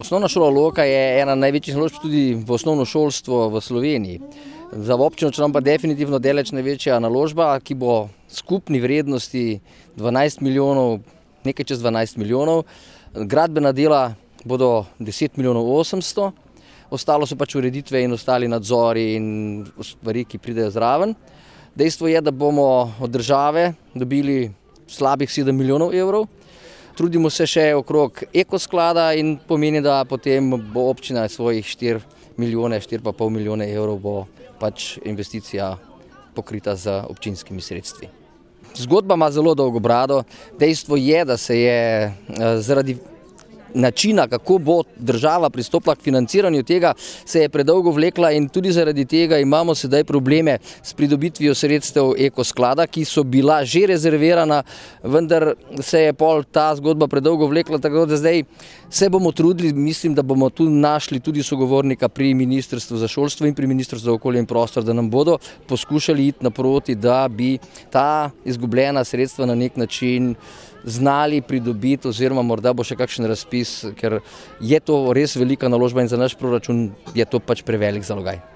Osnovna šola Loka je ena največjih naložb tudi v osnovno šolstvo v Sloveniji. Za občino Črnomelj pa definitivno daleč največja naložba, ki bo skupni vrednosti 12 milijonov, nekaj čez 12 milijonov. Gradbena dela bodo 10 milijonov 800, ostalo so pač ureditve in ostali nadzori in stvari, ki pridejo zraven. Dejstvo je, da bomo od države dobili slabih 7 milijonov evrov. Trudimo se še okrog ekosklada in pomeni, da potem bo občina svojih 4,5 milijone evrov bo pač investicija pokrita z občinskimi sredstvi. Zgodba ima zelo dolgo brado. Dejstvo je, da se je zaradi načina, kako bo država pristopila k financiranju tega, se je predolgo vlekla in tudi zaradi tega imamo sedaj probleme s pridobitvijo sredstev ekosklada, ki so bila že rezervirana, vendar se je pol ta zgodba predolgo vlekla, tako da zdaj se bomo trudili, mislim, da bomo tu našli tudi sogovornika pri Ministrstvu za šolstvo in pri Ministrstvu za okolje in prostor, da nam bodo poskušali iti naproti, da bi ta izgubljena sredstva na nek način znali pridobiti oziroma morda bo še kakšen razpis, ker je to res velika naložba in za naš proračun je to pač prevelik zalogaj.